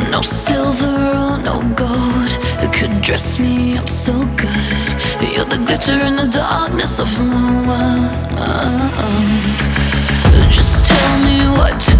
No silver or no gold could dress me up so good. You're the glitter in the darkness of my world. Just tell me what to